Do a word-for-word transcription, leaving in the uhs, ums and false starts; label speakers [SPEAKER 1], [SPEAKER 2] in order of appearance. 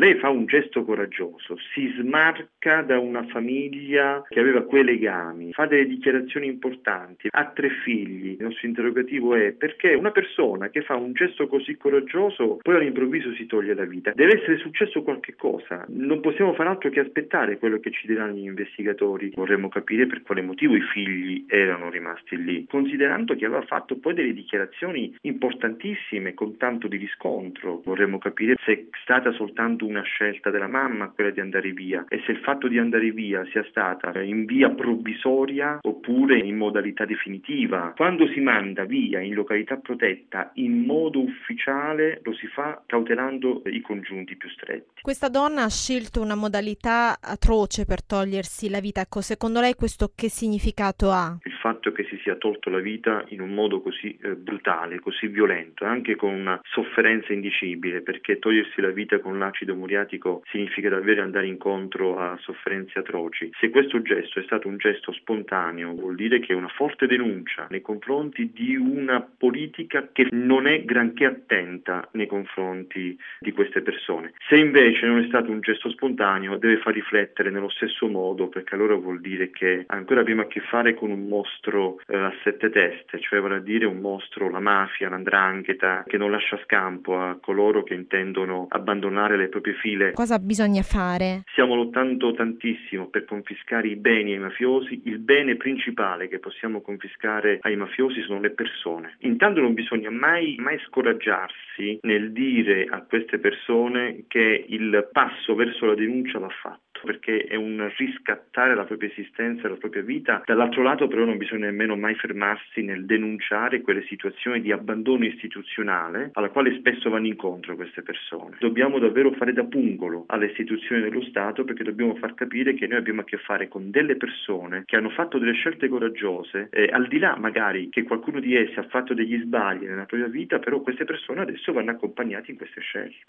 [SPEAKER 1] Lei fa un gesto coraggioso, si smarca da una famiglia che aveva quei legami, fa delle dichiarazioni importanti, ha tre figli. Il nostro interrogativo è: perché una persona che fa un gesto così coraggioso poi all'improvviso si toglie la vita? Deve essere successo qualche cosa, non possiamo fare altro che aspettare quello che ci diranno gli investigatori. Vorremmo capire per quale motivo i figli erano rimasti lì, considerando che aveva fatto poi delle dichiarazioni importantissime con tanto di riscontro. Vorremmo capire se è stata soltanto una scelta della mamma quella di andare via e se il fatto di andare via sia stata in via provvisoria oppure in modalità definitiva. Quando si manda via in località protetta in modo ufficiale lo si fa cautelando i congiunti più stretti.
[SPEAKER 2] Questa donna ha scelto una modalità atroce per togliersi la vita. Ecco, secondo lei questo che significato ha?
[SPEAKER 1] Il fatto che si sia tolto la vita in un modo così eh, brutale, così violento, anche con una sofferenza indicibile, perché togliersi la vita con l'acido muriatico significa davvero andare incontro a sofferenze atroci. Se questo gesto è stato un gesto spontaneo, vuol dire che è una forte denuncia nei confronti di una politica che non è granché attenta nei confronti di queste persone. Se invece non è stato un gesto spontaneo, deve far riflettere nello stesso modo, perché allora vuol dire che ancora abbiamo a che fare con un mostro eh, a sette teste, cioè vale a dire un mostro, la mafia, l'andrangheta, che non lascia scampo a coloro che intendono abbandonare le proprie file.
[SPEAKER 2] Cosa bisogna fare?
[SPEAKER 1] Stiamo lottando tantissimo per confiscare i beni ai mafiosi. Il bene principale che possiamo confiscare ai mafiosi sono le persone. Intanto non bisogna mai, mai scoraggiarsi nel dire a queste persone che il passo verso la denuncia va fatto, perché è un riscattare la propria esistenza e la propria vita. Dall'altro lato però non bisogna nemmeno mai fermarsi nel denunciare quelle situazioni di abbandono istituzionale alla quale spesso vanno incontro queste persone. Dobbiamo davvero fare da pungolo alle istituzioni dello Stato, perché dobbiamo far capire che noi abbiamo a che fare con delle persone che hanno fatto delle scelte coraggiose, eh, al di là magari che qualcuno di essi ha fatto degli sbagli nella propria vita, però queste persone adesso vanno accompagnate in queste scelte.